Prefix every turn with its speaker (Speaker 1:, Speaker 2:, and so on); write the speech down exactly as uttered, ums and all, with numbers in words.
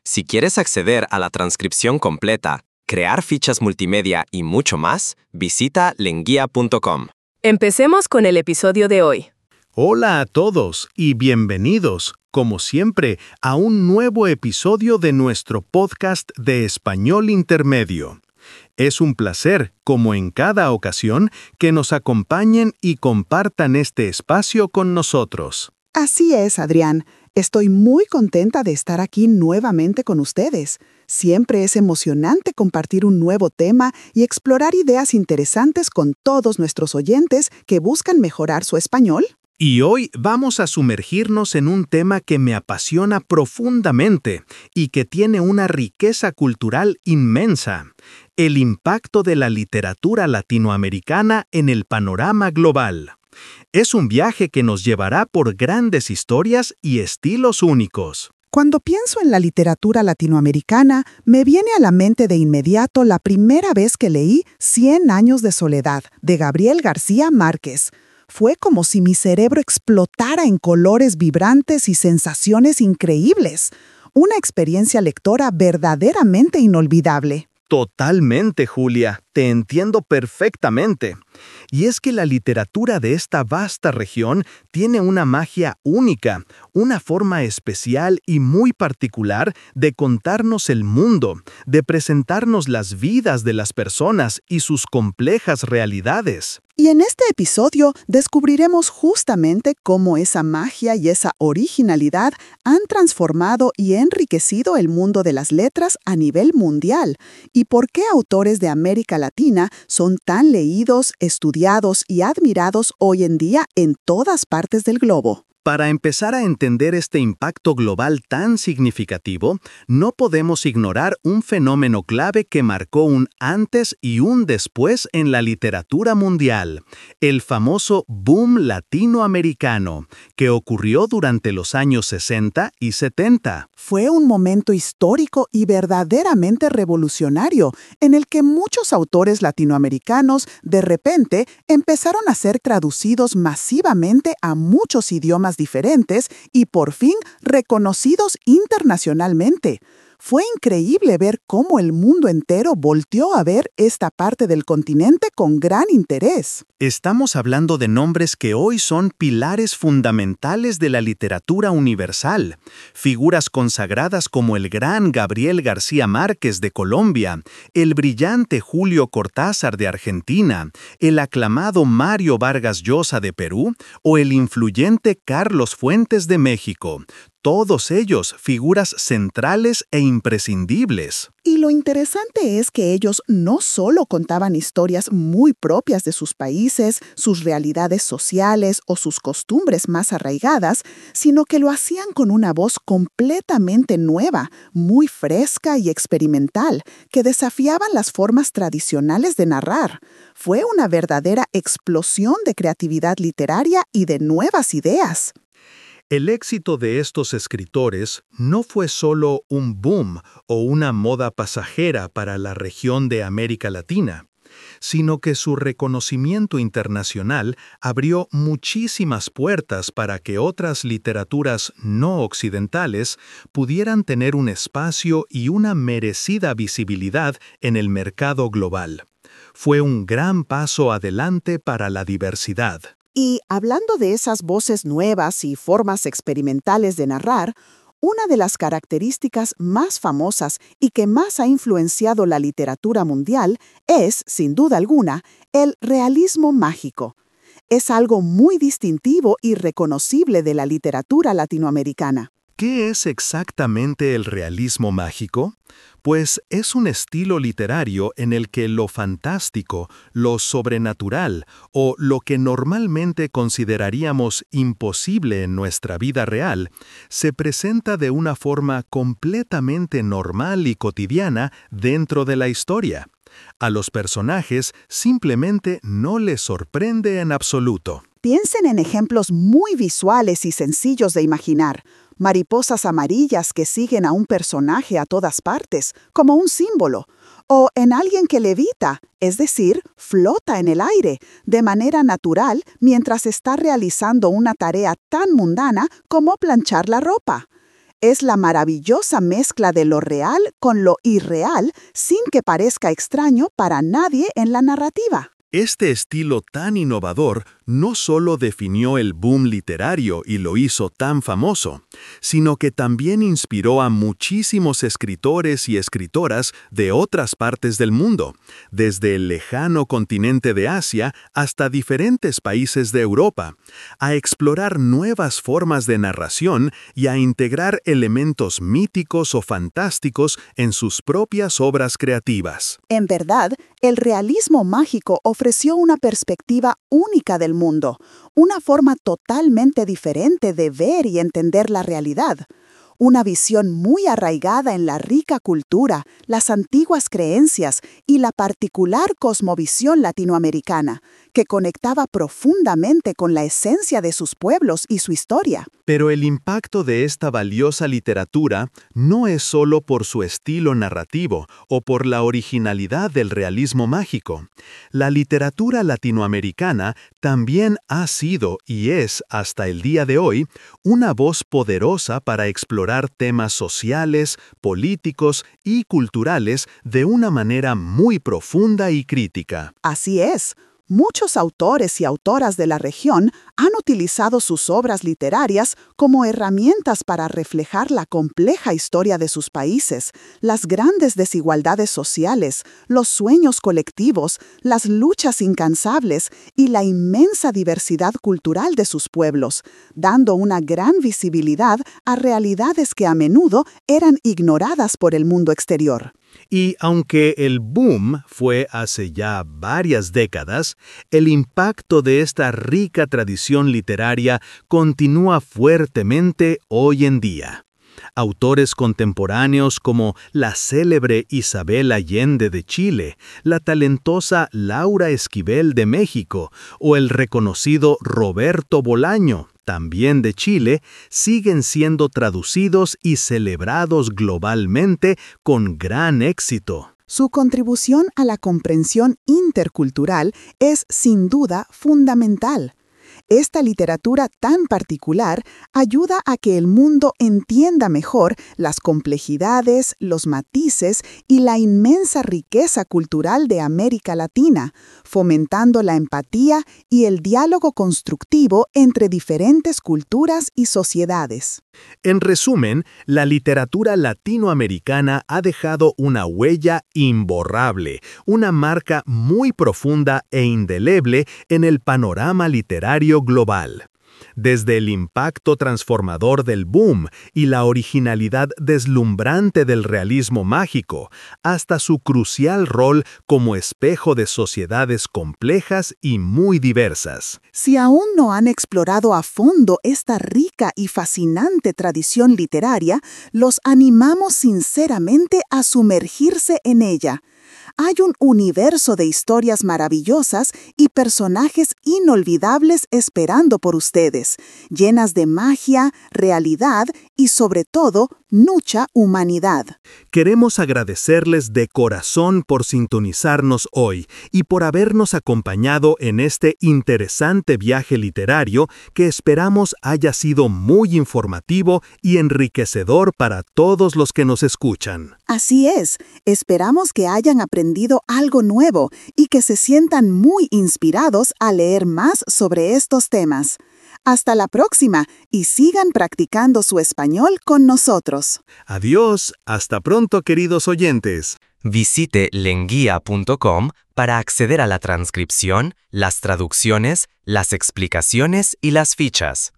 Speaker 1: Si quieres acceder a la transcripción completa, crear fichas multimedia y mucho más, visita lenguía punto com.
Speaker 2: Empecemos con el episodio de hoy.
Speaker 3: Hola a todos y bienvenidos, como siempre, a un nuevo episodio de nuestro podcast de Español Intermedio. Es un placer, como en cada ocasión, que nos acompañen y compartan este espacio con nosotros.
Speaker 4: Así es, Adrián. Estoy muy contenta de estar aquí nuevamente con ustedes. Siempre es emocionante compartir un nuevo tema y explorar ideas interesantes con todos nuestros oyentes que buscan mejorar su español.
Speaker 3: Y hoy vamos a sumergirnos en un tema que me apasiona profundamente y que tiene una riqueza cultural inmensa: el impacto de la literatura latinoamericana en el panorama global. Es un viaje que nos llevará por grandes historias y estilos únicos.
Speaker 4: Cuando pienso en la literatura latinoamericana, me viene a la mente de inmediato la primera vez que leí Cien años de soledad, de Gabriel García Márquez. Fue como si mi cerebro explotara en colores vibrantes y sensaciones increíbles. Una experiencia lectora verdaderamente inolvidable.
Speaker 3: Totalmente, Julia. Te entiendo perfectamente. Y es que la literatura de esta vasta región tiene una magia única, una forma especial y muy particular de contarnos el mundo, de presentarnos las vidas de las personas y sus complejas realidades.
Speaker 4: Y en este episodio descubriremos justamente cómo esa magia y esa originalidad han transformado y enriquecido el mundo de las letras a nivel mundial, y por qué autores de América Latina son tan leídos, estudiados y admirados hoy en día en todas partes del globo.
Speaker 3: Para empezar a entender este impacto global tan significativo, no podemos ignorar un fenómeno clave que marcó un antes y un después en la literatura mundial: el famoso boom latinoamericano, que ocurrió durante los años sesenta y setenta.
Speaker 4: Fue un momento histórico y verdaderamente revolucionario, en el que muchos autores latinoamericanos de repente empezaron a ser traducidos masivamente a muchos idiomas diferentes y por fin reconocidos internacionalmente. Fue increíble ver cómo el mundo entero volteó a ver esta parte del continente con gran interés.
Speaker 3: Estamos hablando de nombres que hoy son pilares fundamentales de la literatura universal, figuras consagradas como el gran Gabriel García Márquez de Colombia, el brillante Julio Cortázar de Argentina, el aclamado Mario Vargas Llosa de Perú o el influyente Carlos Fuentes de México. Todos ellos figuras centrales e imprescindibles.
Speaker 4: Y lo interesante es que ellos no solo contaban historias muy propias de sus países, sus realidades sociales o sus costumbres más arraigadas, sino que lo hacían con una voz completamente nueva, muy fresca y experimental, que desafiaban las formas tradicionales de narrar. Fue una verdadera explosión de creatividad literaria y de nuevas ideas.
Speaker 3: El éxito de estos escritores no fue solo un boom o una moda pasajera para la región de América Latina, sino que su reconocimiento internacional abrió muchísimas puertas para que otras literaturas no occidentales pudieran tener un espacio y una merecida visibilidad en el mercado global. Fue un gran paso adelante para la diversidad.
Speaker 4: Y hablando de esas voces nuevas y formas experimentales de narrar, una de las características más famosas y que más ha influenciado la literatura mundial es, sin duda alguna, el realismo mágico. Es algo muy distintivo y reconocible de la literatura latinoamericana.
Speaker 3: ¿Qué es exactamente el realismo mágico? Pues es un estilo literario en el que lo fantástico, lo sobrenatural o lo que normalmente consideraríamos imposible en nuestra vida real, se presenta de una forma completamente normal y cotidiana dentro de la historia. A los personajes simplemente no les sorprende en absoluto.
Speaker 4: Piensen en ejemplos muy visuales y sencillos de imaginar. Mariposas amarillas que siguen a un personaje a todas partes, como un símbolo, o en alguien que levita, es decir, flota en el aire, de manera natural mientras está realizando una tarea tan mundana como planchar la ropa. Es la maravillosa mezcla de lo real con lo irreal sin que parezca extraño para nadie en la narrativa.
Speaker 3: Este estilo tan innovador no solo definió el boom literario y lo hizo tan famoso, sino que también inspiró a muchísimos escritores y escritoras de otras partes del mundo, desde el lejano continente de Asia hasta diferentes países de Europa, a explorar nuevas formas de narración y a integrar elementos míticos o fantásticos en sus propias obras creativas.
Speaker 4: En verdad, el realismo mágico ofreció una perspectiva única del mundo, una forma totalmente diferente de ver y entender la realidad. Una visión muy arraigada en la rica cultura, las antiguas creencias y la particular cosmovisión latinoamericana, que conectaba profundamente con la esencia de sus pueblos y su historia.
Speaker 3: Pero el impacto de esta valiosa literatura no es solo por su estilo narrativo o por la originalidad del realismo mágico. La literatura latinoamericana también ha sido y es, hasta el día de hoy, una voz poderosa para explorar temas sociales, políticos y culturales de una manera muy profunda y crítica.
Speaker 4: Así es. Muchos autores y autoras de la región han utilizado sus obras literarias como herramientas para reflejar la compleja historia de sus países, las grandes desigualdades sociales, los sueños colectivos, las luchas incansables y la inmensa diversidad cultural de sus pueblos, dando una gran visibilidad a realidades que a menudo eran ignoradas por el mundo exterior.
Speaker 3: Y aunque el boom fue hace ya varias décadas, el impacto de esta rica tradición literaria continúa fuertemente hoy en día. Autores contemporáneos como la célebre Isabel Allende de Chile, la talentosa Laura Esquivel de México o el reconocido Roberto Bolaño, también de Chile, siguen siendo traducidos y celebrados globalmente con gran éxito.
Speaker 4: Su contribución a la comprensión intercultural es, sin duda, fundamental. Esta literatura tan particular ayuda a que el mundo entienda mejor las complejidades, los matices y la inmensa riqueza cultural de América Latina, fomentando la empatía y el diálogo constructivo entre diferentes culturas y sociedades.
Speaker 3: En resumen, la literatura latinoamericana ha dejado una huella imborrable, una marca muy profunda e indeleble en el panorama literario global. Desde el impacto transformador del boom y la originalidad deslumbrante del realismo mágico, hasta su crucial rol como espejo de sociedades complejas y muy diversas.
Speaker 4: Si aún no han explorado a fondo esta rica y fascinante tradición literaria, los animamos sinceramente a sumergirse en ella. Hay un universo de historias maravillosas y personajes inolvidables esperando por ustedes, llenas de magia, realidad y, sobre todo, mucha humanidad.
Speaker 3: Queremos agradecerles de corazón por sintonizarnos hoy y por habernos acompañado en este interesante viaje literario que esperamos haya sido muy informativo y enriquecedor para todos los que nos escuchan.
Speaker 4: Así es, esperamos que hayan aprendido algo nuevo y que se sientan muy inspirados a leer más sobre estos temas. Hasta la próxima y sigan practicando su español con nosotros.
Speaker 3: Adiós, hasta pronto, queridos oyentes.
Speaker 1: Visite lenguía punto com para acceder a la transcripción, las traducciones, las explicaciones y las fichas.